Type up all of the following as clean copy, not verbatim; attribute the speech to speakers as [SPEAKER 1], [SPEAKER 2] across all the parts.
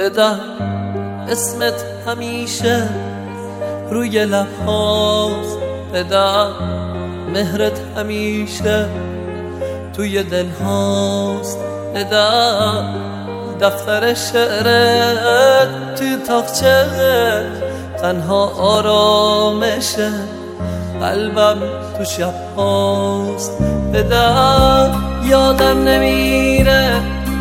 [SPEAKER 1] بدم اسمت همیشه روی لبهاست، بدم مهرت همیشه توی دل هاست، بدم دفتر شعرت توی تاقچه تنها آرامشه، قلبم تو شب هاست، بدم یادم نمیره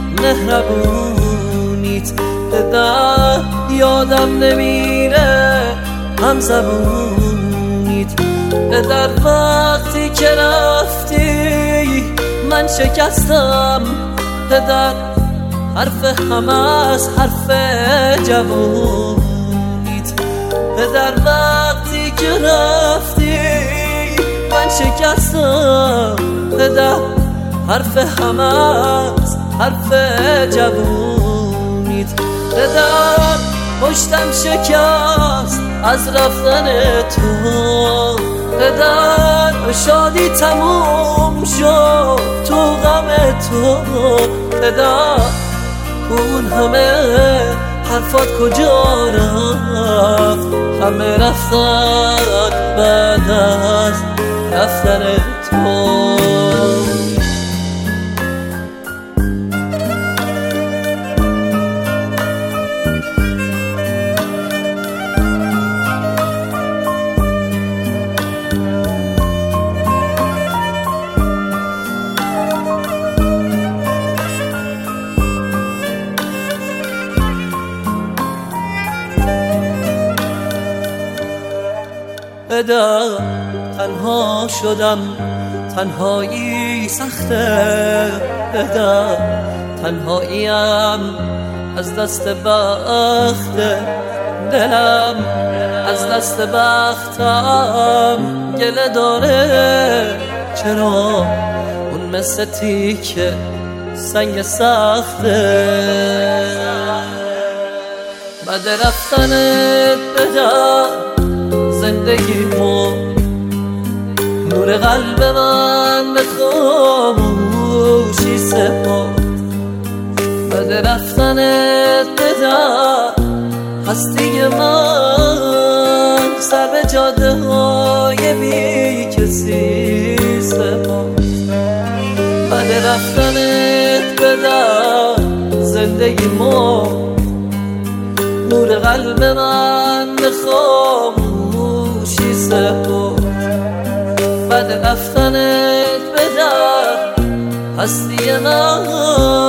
[SPEAKER 1] مهربونیت، بدم یادم نمیره همزبونیت، بدر وقتی که رفتی من شکستم، پدر حرف همه از حرف جوونیت، پدر وقتی که رفتی من شکستم، پدر حرف همه از حرف جوونیت، پدر پشتم شکست از رفتن تو، پدر شادی تموم شد تو غم تو، پدر اون همه حرفات کجا رفت، همه رفتن بعد از رفتن تو. بدم تنها شدم، تنهایی سخته، بدم تنهاییم از دست بخت دلم، از دست بختم گله داره، چرا اون مثل تیکه سنگ سخته، بعد رفتنت بدم زندگیمو نور قلب من به خاموشی سپرد، بعد رفتنت بدم هستی من سر به جاده های بی کسی سپرد، بعد رفتنت بدم زندگیمو نور قلب من به خاموشی سپرد، بعد رفتنت بدم هستی من